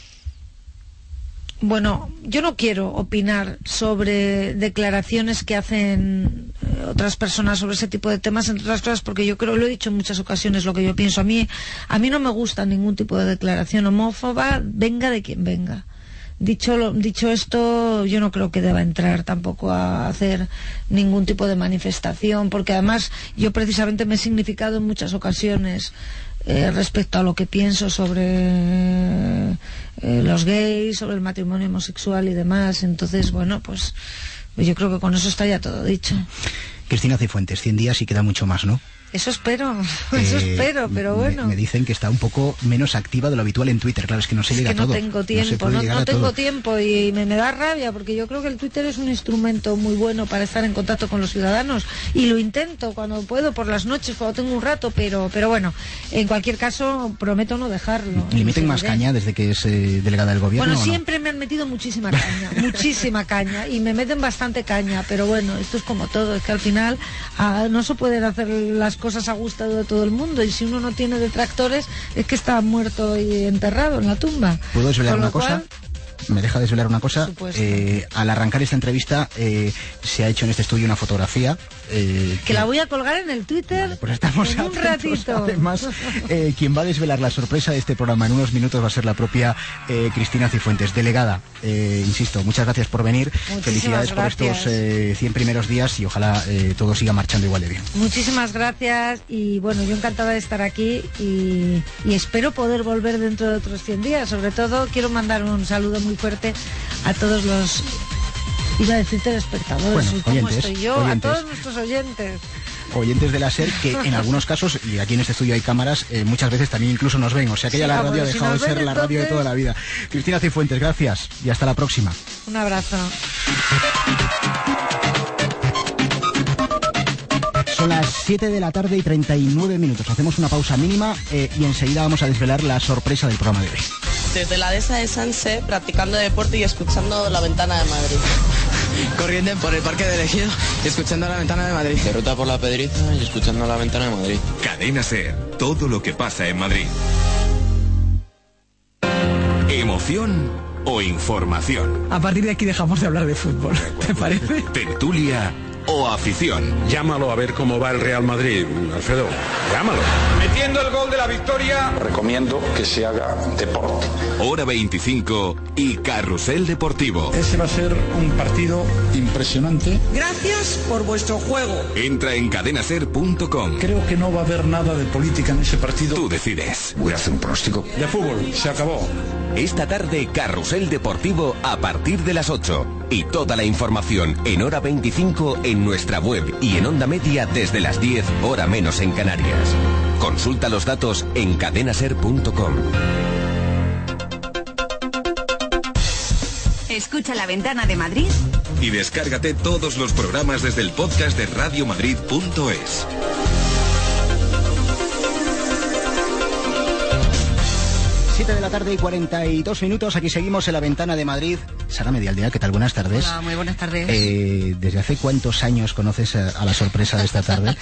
Bueno, yo no quiero opinar sobre declaraciones que hacen eh, otras personas sobre ese tipo de temas, entre otras cosas, porque yo creo, lo he dicho en muchas ocasiones, lo que yo pienso. A mí, a mí no me gusta ningún tipo de declaración homófoba, venga de quien venga. Dicho, lo, dicho esto, yo no creo que deba entrar tampoco a hacer ningún tipo de manifestación, porque además yo precisamente me he significado en muchas ocasiones eh, respecto a lo que pienso sobre eh, los gays, sobre el matrimonio homosexual y demás. Entonces, bueno, pues, pues yo creo que con eso está ya todo dicho. Cristina Cifuentes, cien días y queda mucho más, ¿no? Eso espero, eso eh, espero, pero bueno. Me, me dicen que está un poco menos activa de lo habitual en Twitter. Claro, es que no se es llega que no a todo. Tengo tiempo, no, no, no tengo todo. tiempo y me, me da rabia, porque yo creo que el Twitter es un instrumento muy bueno para estar en contacto con los ciudadanos, y lo intento cuando puedo, por las noches, cuando tengo un rato, pero pero bueno, en cualquier caso prometo no dejarlo. ¿Le meten más caña desde que es eh, delegada del gobierno? Bueno, ¿o no? siempre me han metido muchísima caña, muchísima caña, y me meten bastante caña, pero bueno, esto es como todo, es que al final ah, no se pueden hacer las cosas a gusto de todo el mundo, y si uno no tiene detractores es que está muerto y enterrado en la tumba. ¿Puedo desvelar una cual... cosa? ¿Me deja desvelar una cosa? Eh, al arrancar esta entrevista eh, se ha hecho en este estudio una fotografía eh, que, que la voy a colgar en el Twitter. Vale, pues estamos en un ratito. Además, eh, quien va a desvelar la sorpresa de este programa en unos minutos va a ser la propia eh, Cristina Cifuentes, delegada. Eh, insisto, muchas gracias por venir. Muchísimas Felicidades gracias. por estos eh, cien primeros días, y ojalá eh, todo siga marchando igual de bien. Muchísimas gracias, y bueno, yo encantada de estar aquí, y, y espero poder volver dentro de otros cien días. Sobre todo quiero mandar un saludo muy fuerte a todos los, iba a decir telespectadores, bueno, ¿cómo oyentes, estoy yo? oyentes. A todos nuestros oyentes. Oyentes de la SER, que en algunos casos, y aquí en este estudio hay cámaras, eh, muchas veces también incluso nos ven, o sea que ya sí, la vamos, radio ha si dejado de ser ven, la radio entonces... de toda la vida. Cristina Cifuentes, gracias y hasta la próxima. Un abrazo. Son las siete de la tarde y treinta y nueve minutos. Hacemos una pausa mínima eh, y enseguida vamos a desvelar la sorpresa del programa de hoy. Desde la dehesa de Sanse, practicando deporte y escuchando La Ventana de Madrid. Corriendo por el Parque del Ejido y escuchando La Ventana de Madrid. De ruta por la Pedriza y escuchando La Ventana de Madrid. Cadena SER, todo lo que pasa en Madrid. ¿Emoción o información? A partir de aquí dejamos de hablar de fútbol, ¿te parece? ¿Tertulia o afición? Llámalo a ver cómo va el Real Madrid, Alfredo. Llámalo. Metiendo el gol de la victoria. Recomiendo que se haga deporte. Hora veinticinco y Carrusel Deportivo. Ese va a ser un partido impresionante. Gracias por vuestro juego. Entra en cadenaser punto com. Creo que no va a haber nada de política en ese partido. Tú decides. Voy a hacer un pronóstico. De fútbol, se acabó. Esta tarde, Carrusel Deportivo a partir de las ocho. Y toda la información en hora veinticinco en nuestra web y en Onda Media desde las diez, hora menos en Canarias. Consulta los datos en cadenaser punto com. Escucha La Ventana de Madrid y descárgate todos los programas desde el podcast de radiomadrid punto es. siete de la tarde y cuarenta y dos minutos, aquí seguimos en La Ventana de Madrid. Sara Medialdea, ¿qué tal? Buenas tardes. Hola, muy buenas tardes. Eh, ¿Desde hace cuántos años conoces a, a la sorpresa de esta tarde?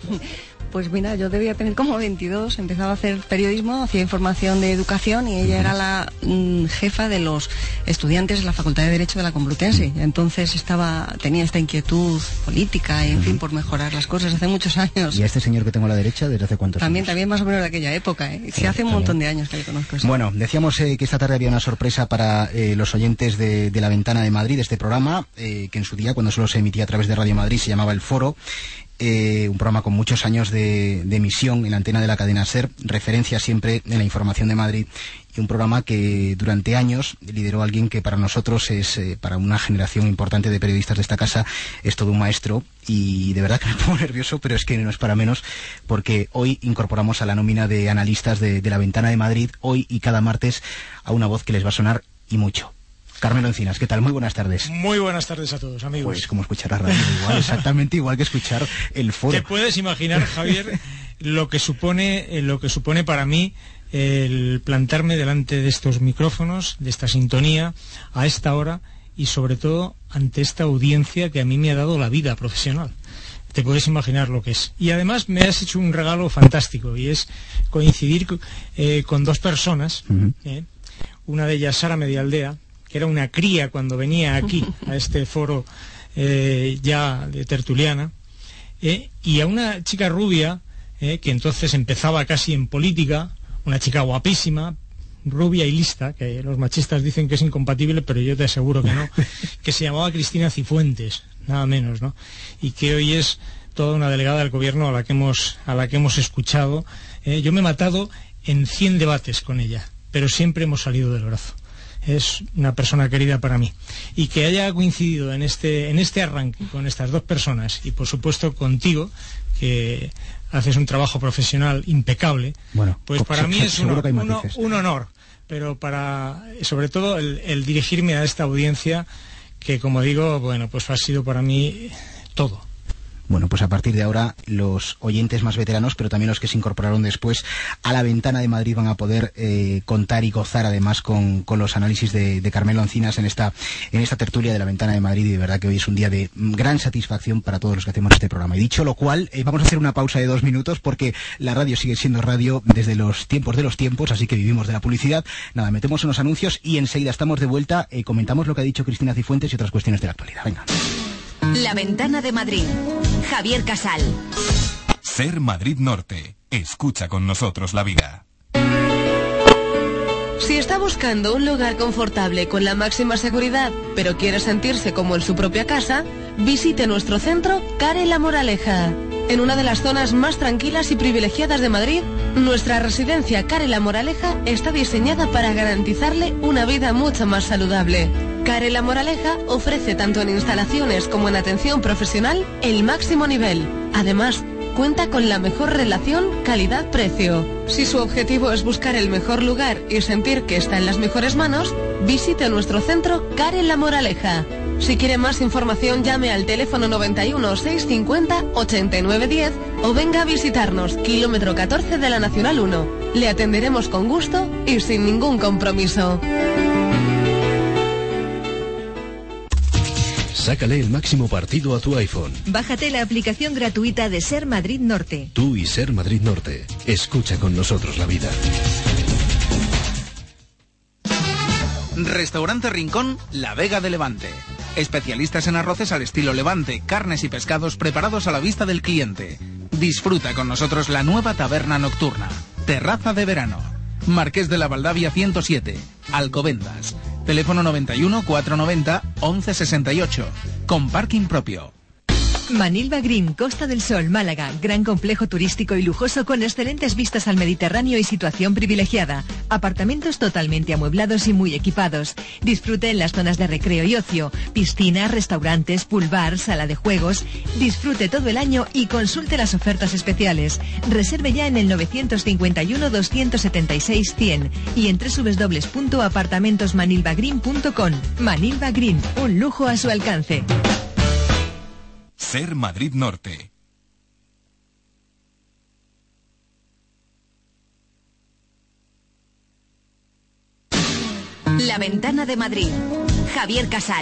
Pues mira, yo debía tener como veintidós, empezaba a hacer periodismo, hacía información de educación y ella uh-huh. era la mm, jefa de los estudiantes de la Facultad de Derecho de la Complutense. Entonces estaba tenía esta inquietud política y en uh-huh. fin, por mejorar las cosas hace muchos años. ¿Y a este señor que tengo a la derecha, desde hace cuántos también, años? También más o menos de aquella época, ¿eh? Sí, hace un montón de años que le conozco. Sí. Bueno, decíamos eh, que esta tarde había una sorpresa para eh, los oyentes de, de La Ventana de Madrid, este programa, eh, que en su día, cuando solo se emitía a través de Radio Madrid, se llamaba El Foro. Eh, un programa con muchos años de, de emisión en la antena de la cadena SER, referencia siempre en la información de Madrid, y un programa que durante años lideró alguien que para nosotros es, eh, para una generación importante de periodistas de esta casa, es todo un maestro, y de verdad que me pongo nervioso, pero es que no es para menos, porque hoy incorporamos a la nómina de analistas de, de La Ventana de Madrid, hoy y cada martes, a una voz que les va a sonar y mucho. Carmelo Encinas, ¿qué tal? Muy buenas tardes. Muy buenas tardes a todos, amigos. Pues como escuchar la radio, igual, exactamente igual que escuchar el Foro. ¿Te puedes imaginar, Javier, lo que supone, lo que supone para mí el plantarme delante de estos micrófonos, de esta sintonía, a esta hora, y sobre todo ante esta audiencia que a mí me ha dado la vida profesional? Te puedes imaginar lo que es. Y además me has hecho un regalo fantástico, y es coincidir eh, con dos personas, uh-huh. eh, una de ellas Sara Medialdea, que era una cría cuando venía aquí a este foro eh, ya de tertuliana, eh, y a una chica rubia eh, que entonces empezaba casi en política, una chica guapísima, rubia y lista, que los machistas dicen que es incompatible, pero yo te aseguro que no, que se llamaba Cristina Cifuentes, nada menos, ¿no? Y que hoy es toda una delegada del gobierno a la que hemos, a la que hemos escuchado. Eh, yo me he matado en cien debates con ella, pero siempre hemos salido del brazo. Es una persona querida para mí, y que haya coincidido en este en este arranque con estas dos personas, y por supuesto contigo, que haces un trabajo profesional impecable, bueno, pues para mí es un, un, un honor, pero para sobre todo el, el dirigirme a esta audiencia que, como digo, bueno, pues ha sido para mí todo. Bueno, pues a partir de ahora los oyentes más veteranos, pero también los que se incorporaron después a La Ventana de Madrid, van a poder eh, contar y gozar además con, con los análisis de, de Carmelo Encinas en esta, en esta tertulia de La Ventana de Madrid, y de verdad que hoy es un día de gran satisfacción para todos los que hacemos este programa. Y dicho lo cual, eh, vamos a hacer una pausa de dos minutos porque la radio sigue siendo radio desde los tiempos de los tiempos, así que vivimos de la publicidad. Nada, metemos unos anuncios y enseguida estamos de vuelta, eh, comentamos lo que ha dicho Cristina Cifuentes y otras cuestiones de la actualidad. Venga. La Ventana de Madrid. Javier Casal. Ser Madrid Norte. Escucha con nosotros la vida. Si está buscando un lugar confortable con la máxima seguridad, pero quiere sentirse como en su propia casa, visite nuestro centro Care La Moraleja. En una de las zonas más tranquilas y privilegiadas de Madrid, nuestra residencia Care La Moraleja está diseñada para garantizarle una vida mucho más saludable. Care La Moraleja ofrece tanto en instalaciones como en atención profesional el máximo nivel. Además, cuenta con la mejor relación calidad-precio. Si su objetivo es buscar el mejor lugar y sentir que está en las mejores manos, visite nuestro centro Care La Moraleja. Si quiere más información, llame al teléfono noventa y uno, seiscientos cincuenta, ochenta y nueve diez o venga a visitarnos, kilómetro catorce de la Nacional uno. Le atenderemos con gusto y sin ningún compromiso. Sácale el máximo partido a tu iPhone. Bájate la aplicación gratuita de Ser Madrid Norte. Tú y Ser Madrid Norte. Escucha con nosotros la vida. Restaurante Rincón, La Vega de Levante. Especialistas en arroces al estilo Levante, carnes y pescados preparados a la vista del cliente. Disfruta con nosotros la nueva taberna nocturna. Terraza de verano. Marqués de la Valdavia ciento siete, Alcobendas. Teléfono noventa y uno, cuatrocientos noventa, once sesenta y ocho. Con parking propio. Manilva Green, Costa del Sol, Málaga. Gran complejo turístico y lujoso con excelentes vistas al Mediterráneo y situación privilegiada. Apartamentos totalmente amueblados y muy equipados. Disfrute en las zonas de recreo y ocio. Piscinas, restaurantes, pool bar, sala de juegos. Disfrute todo el año y consulte las ofertas especiales. Reserve ya en el nueve cinco uno, dos siete seis, cien y en doble u doble u doble u punto apartamentos manilva green punto com. Manilva Green, un lujo a su alcance. Ser Madrid Norte. La Ventana de Madrid. Javier Casal.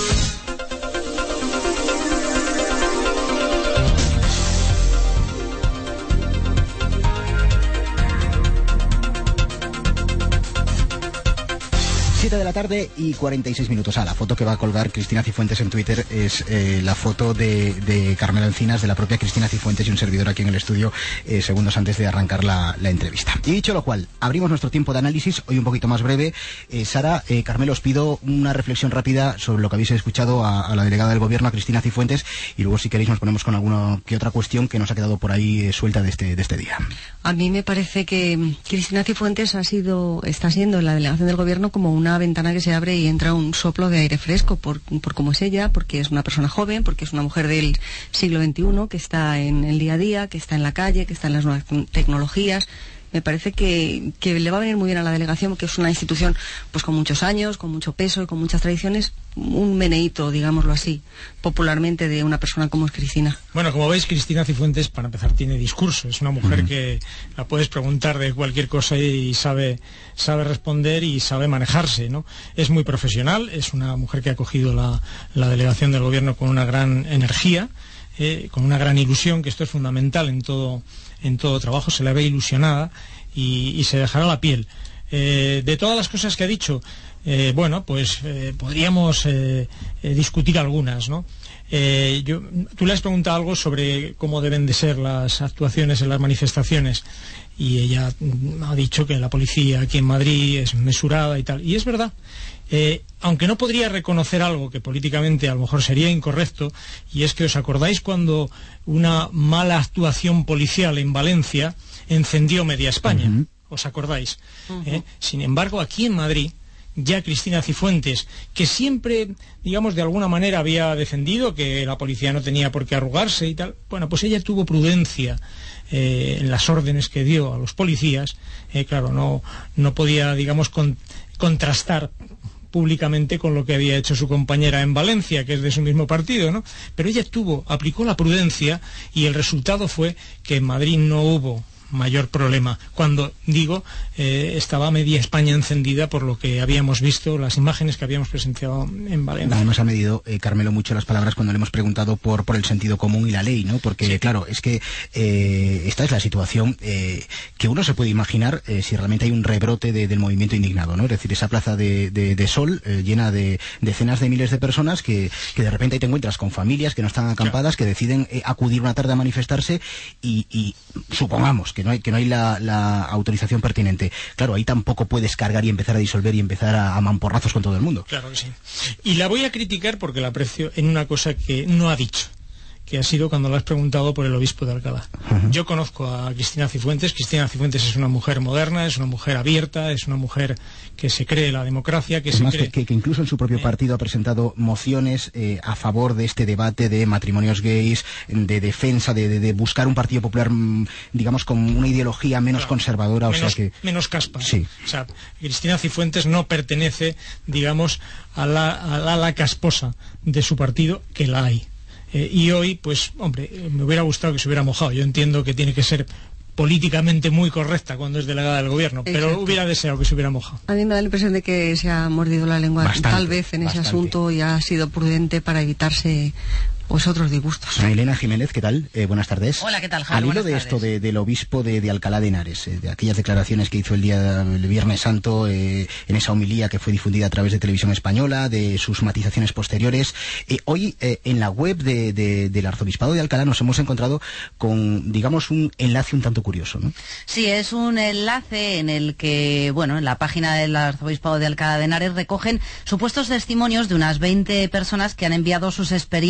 siete de la tarde y cuarenta y seis minutos. Ah, la foto que va a colgar Cristina Cifuentes en Twitter es eh, la foto de, de Carmelo Encinas, de la propia Cristina Cifuentes y un servidor aquí en el estudio eh, segundos antes de arrancar la, la entrevista. Y dicho lo cual, abrimos nuestro tiempo de análisis, hoy un poquito más breve. Eh, Sara, eh, Carmelo, os pido una reflexión rápida sobre lo que habéis escuchado a, a la delegada del Gobierno, a Cristina Cifuentes, y luego si queréis nos ponemos con alguna que otra cuestión que nos ha quedado por ahí eh, suelta de este, de este día. A mí me parece que Cristina Cifuentes ha sido, está siendo en la delegación del Gobierno como una ventana que se abre y entra un soplo de aire fresco por, por cómo es ella, porque es una persona joven, porque es una mujer del siglo veintiuno que está en el día a día, que está en la calle, que está en las nuevas tecnologías. Me parece que, que le va a venir muy bien a la delegación, porque es una institución pues con muchos años, con mucho peso y con muchas tradiciones, un meneíto, digámoslo así, popularmente, de una persona como es Cristina. Bueno, como veis, Cristina Cifuentes, para empezar, tiene discurso. Es una mujer Uh-huh. que la puedes preguntar de cualquier cosa y sabe, sabe responder y sabe manejarse, ¿no? Es muy profesional, es una mujer que ha cogido la, la delegación del Gobierno con una gran energía, eh, con una gran ilusión, que esto es fundamental en todo en todo trabajo. Se la ve ilusionada y, y se dejará la piel. Eh, de todas las cosas que ha dicho, eh, bueno, pues eh, podríamos eh, eh, discutir algunas, ¿no? Eh, yo, tú le has preguntado algo sobre cómo deben de ser las actuaciones en las manifestaciones y ella ha dicho que la policía aquí en Madrid es mesurada y tal, y es verdad. Eh, aunque no podría reconocer algo que políticamente a lo mejor sería incorrecto, y es que os acordáis cuando una mala actuación policial en Valencia encendió media España. Uh-huh. ¿Os acordáis? Uh-huh. Eh, sin embargo, aquí en Madrid, ya Cristina Cifuentes, que siempre, digamos, de alguna manera había defendido que la policía no tenía por qué arrugarse y tal, bueno, pues ella tuvo prudencia eh, en las órdenes que dio a los policías. Eh, claro, no, no podía, digamos, con, contrastar públicamente con lo que había hecho su compañera en Valencia, que es de su mismo partido, ¿no? Pero ella tuvo, aplicó la prudencia y el resultado fue que en Madrid no hubo mayor problema. Cuando digo, eh, estaba media España encendida por lo que habíamos visto, las imágenes que habíamos presenciado en Valencia. Además ha medido, eh, Carmelo, mucho las palabras cuando le hemos preguntado por, por el sentido común y la ley, ¿no? Porque, sí, claro, es que eh, esta es la situación eh, que uno se puede imaginar eh, si realmente hay un rebrote de, del movimiento indignado, ¿no? Es decir, esa plaza de, de, de Sol eh, llena de decenas de miles de personas que, que de repente ahí te encuentras con familias que no están acampadas, claro, que deciden eh, acudir una tarde a manifestarse y, y supongamos que no hay, que no hay la, la autorización pertinente. Claro, ahí tampoco puedes cargar y empezar a disolver y empezar a, a mamporrazos con todo el mundo. Claro que sí. Y la voy a criticar porque la aprecio en una cosa que no ha dicho, que ha sido cuando le has preguntado por el obispo de Alcalá. Uh-huh. Yo conozco a Cristina Cifuentes. Cristina Cifuentes es una mujer moderna, es una mujer abierta, es una mujer que se cree la democracia, que es se más, cree... que, que incluso en su propio partido ha presentado mociones eh, a favor de este debate de matrimonios gays, de defensa, de, de, de buscar un partido popular, digamos, con una ideología menos claro, conservadora, menos, o sea que... menos caspa. Sí. O sea, Cristina Cifuentes no pertenece, digamos, a la, a la, a la casposa de su partido, que la hay. Eh, y hoy, pues, hombre, me hubiera gustado que se hubiera mojado. Yo entiendo que tiene que ser políticamente muy correcta cuando es delegada del Gobierno, pero exacto, hubiera deseado que se hubiera mojado. A mí me da la impresión de que se ha mordido la lengua bastante, tal vez en bastante. ese asunto, y ha sido prudente para evitarse pues otros disgustos. Elena Jiménez, ¿qué tal? Eh, buenas tardes. Hola, ¿qué tal, Javi? Al hilo buenas de tardes. esto de, del obispo de, de Alcalá de Henares, eh, de aquellas declaraciones que hizo el día el Viernes Santo, eh, en esa homilía que fue difundida a través de Televisión Española, de sus matizaciones posteriores, eh, hoy eh, en la web de, de, del Arzobispado de Alcalá nos hemos encontrado con, digamos, un enlace un tanto curioso, ¿no? Sí, es un enlace en el que, bueno, en la página del Arzobispado de Alcalá de Henares recogen supuestos testimonios de unas veinte personas que han enviado sus experiencias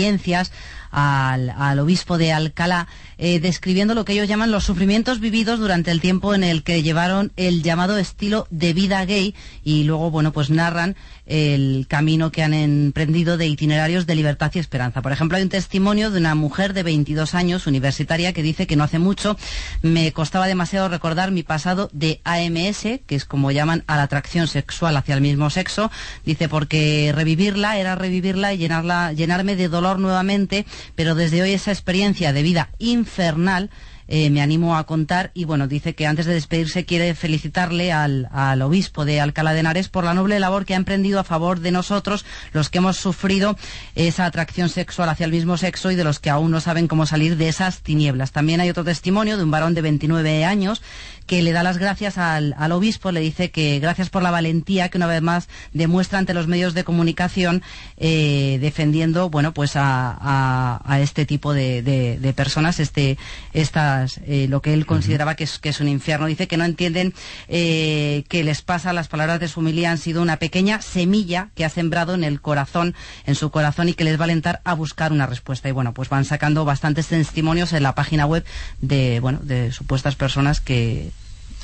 cartas al, al obispo de Alcalá, eh, describiendo lo que ellos llaman los sufrimientos vividos durante el tiempo en el que llevaron el llamado estilo de vida gay, y luego, bueno, pues narran el camino que han emprendido de itinerarios de libertad y esperanza. Por ejemplo, hay un testimonio de una mujer de veintidós años, universitaria, que dice que no hace mucho me costaba demasiado recordar mi pasado de A M S, que es como llaman a la atracción sexual hacia el mismo sexo. Dice, porque revivirla era revivirla y llenarla, llenarme de dolor nuevamente, pero desde hoy esa experiencia de vida infernal Eh, me animo a contar. Y bueno, dice que antes de despedirse quiere felicitarle al, al obispo de Alcalá de Henares por la noble labor que ha emprendido a favor de nosotros, los que hemos sufrido esa atracción sexual hacia el mismo sexo y de los que aún no saben cómo salir de esas tinieblas. También hay otro testimonio de un varón de veintinueve años que le da las gracias al, al obispo, le dice que gracias por la valentía que una vez más demuestra ante los medios de comunicación, eh, defendiendo, bueno, pues a, a, a este tipo de, de, de personas, este, estas, eh, lo que él consideraba que es, que es un infierno. Dice que no entienden eh, qué les pasa. Las palabras de su homilía han sido una pequeña semilla que ha sembrado en el corazón, en su corazón, y que les va a alentar a buscar una respuesta. Y bueno, pues van sacando bastantes testimonios en la página web de, bueno, de supuestas personas que...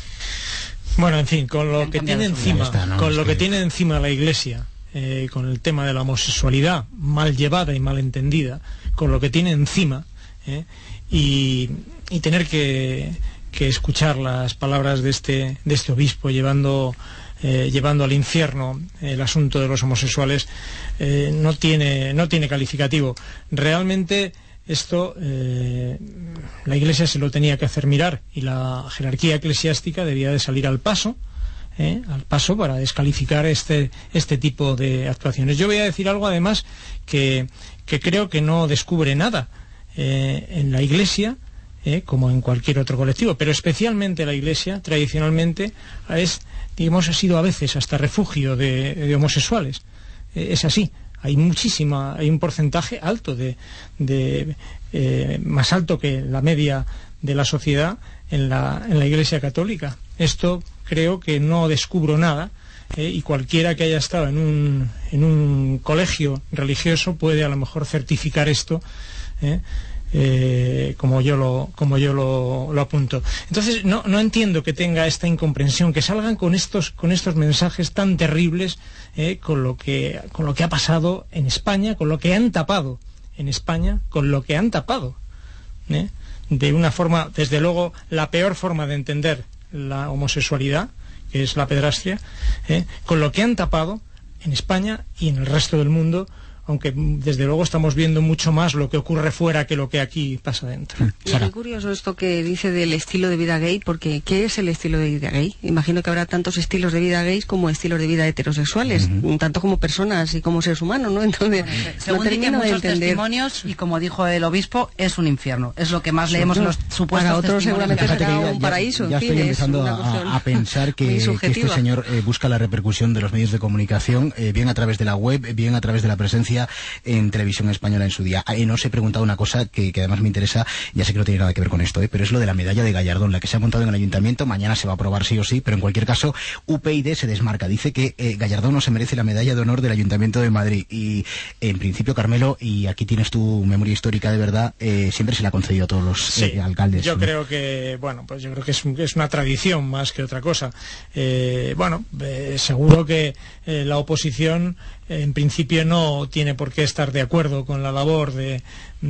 Bueno, en fin, con lo que tiene encima, está, ¿no? con Es lo que... que tiene encima la Iglesia, eh, con el tema de la homosexualidad mal llevada y mal entendida, con lo que tiene encima, eh, y, y tener que, que escuchar las palabras de este, de este obispo llevando, eh, llevando al infierno el asunto de los homosexuales, eh, no tiene, no tiene calificativo. Realmente esto eh, la Iglesia se lo tenía que hacer mirar, y la jerarquía eclesiástica debía de salir al paso, eh, al paso para descalificar este, este tipo de actuaciones. Yo voy a decir algo además que, que creo que no descubre nada eh, en la Iglesia, eh, como en cualquier otro colectivo, pero especialmente la Iglesia tradicionalmente es, digamos, ha sido a veces hasta refugio de, de homosexuales. Eh, es así. Hay muchísima, hay un porcentaje alto de, de eh, más alto que la media de la sociedad en la, en la Iglesia Católica. Esto creo que no descubro nada, eh, y cualquiera que haya estado en un, en un colegio religioso puede a lo mejor certificar esto, eh, eh, como yo lo, como yo lo, lo apunto. Entonces no, no entiendo que tenga esta incomprensión, que salgan con estos, con estos mensajes tan terribles, eh, con lo que, con lo que ha pasado en España, con lo que han tapado en España, con lo que han tapado, eh, de una forma, desde luego, la peor forma de entender la homosexualidad, que es la pedrastria, eh, con lo que han tapado en España y en el resto del mundo, aunque desde luego estamos viendo mucho más lo que ocurre fuera que lo que aquí pasa dentro. Y es muy curioso esto que dice del estilo de vida gay, porque ¿qué es el estilo de vida gay? Imagino que habrá tantos estilos de vida gays como estilos de vida heterosexuales, uh-huh. tanto como personas y como seres humanos, ¿no? Entonces, bueno, según no dicen muchos entender... testimonios, y como dijo el obispo, es un infierno. Es lo que más leemos en los supuestos Para otros seguramente Fíjate será ya, un paraíso. Ya, ya en fin, estoy empezando a, a pensar que, que este señor eh, busca la repercusión de los medios de comunicación, eh, bien a través de la web, bien a través de la presencia en televisión española en su día. Eh, no os he preguntado una cosa que, que además me interesa, ya sé que no tiene nada que ver con esto, eh, pero es lo de la medalla de Gallardón, la que se ha montado en el ayuntamiento. Mañana se va a aprobar sí o sí, pero en cualquier caso U P y se desmarca, dice que eh, Gallardón no se merece la medalla de honor del Ayuntamiento de Madrid, y en principio, Carmelo, y aquí tienes tu memoria histórica de verdad, eh, siempre se le ha concedido a todos los sí, eh, alcaldes. Yo ¿no? creo que, bueno, pues yo creo que es, es una tradición más que otra cosa. Eh, bueno, eh, seguro que eh, la oposición en principio no tiene por qué estar de acuerdo con la labor de,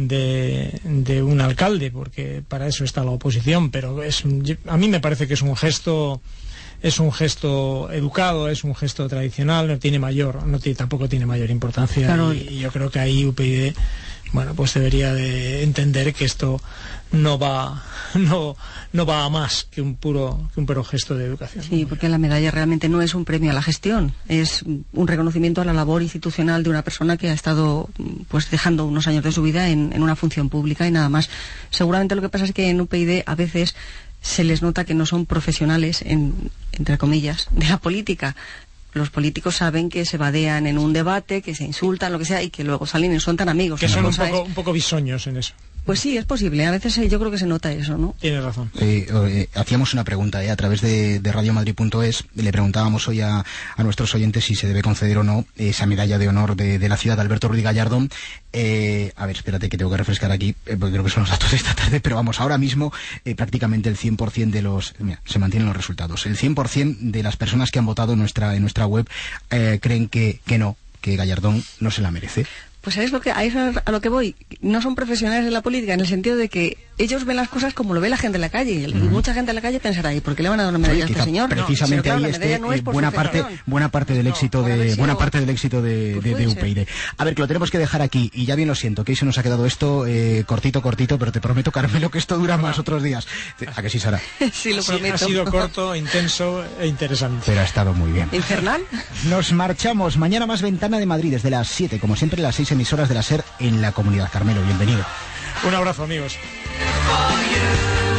de, de un alcalde, porque para eso está la oposición, pero es un, a mí me parece que es un gesto es un gesto educado, es un gesto tradicional, no tiene mayor, no tiene, tampoco tiene mayor importancia, claro. y, y yo creo que ahí U P yD, bueno, pues debería de entender que esto no va no no va a más que un puro que un puro gesto de educación. Sí, porque la medalla realmente no es un premio a la gestión, es un reconocimiento a la labor institucional de una persona que ha estado pues dejando unos años de su vida en, en una función pública y nada más. Seguramente lo que pasa es que en U P yD a veces se les nota que no son profesionales, en, entre comillas, de la política. Los políticos saben que se vadean en un debate, que se insultan, lo que sea, y que luego salen y son tan amigos. Que son un poco, un poco bisoños en eso. Pues sí, es posible. A veces eh, yo creo que se nota eso, ¿no? Tienes razón. Eh, eh, hacíamos una pregunta eh, a través de, de radio madrid punto es. Le preguntábamos hoy a, a nuestros oyentes si se debe conceder o no esa medalla de honor de, de la ciudad de Alberto Ruiz Gallardón. Eh, a ver, espérate que tengo que refrescar aquí, eh, porque creo que son los datos de esta tarde, pero vamos, ahora mismo eh, prácticamente el cien por ciento de los... Mira, se mantienen los resultados. El cien por ciento de las personas que han votado en nuestra, en nuestra web eh, creen que, que no, que Gallardón no se la merece. Pues ¿sabes lo que, a eso a lo que voy? No son profesionales de la política en el sentido de que ellos ven las cosas como lo ve la gente en la calle. Y uh-huh. mucha gente en la calle pensará, ¿y por qué le van a dar una medalla Oye, a este señor? Precisamente no, ahí no, esté no es buena parte buena parte del éxito no, de buena parte del éxito de, pues de, de U P yD. A ver, que lo tenemos que dejar aquí y ya bien lo siento, que hoy se nos ha quedado esto eh, cortito, cortito, pero te prometo, Carmelo, que esto dura más otros días. ¿A que sí, Sara? Sí, lo prometo. Sí, ha sido corto, intenso e interesante. Pero ha estado muy bien. ¿Infernal? Nos marchamos. Mañana más Ventana de Madrid desde las siete, como siempre, las seis emisoras de la SER en la comunidad. Carmelo, bienvenido. Un abrazo, amigos.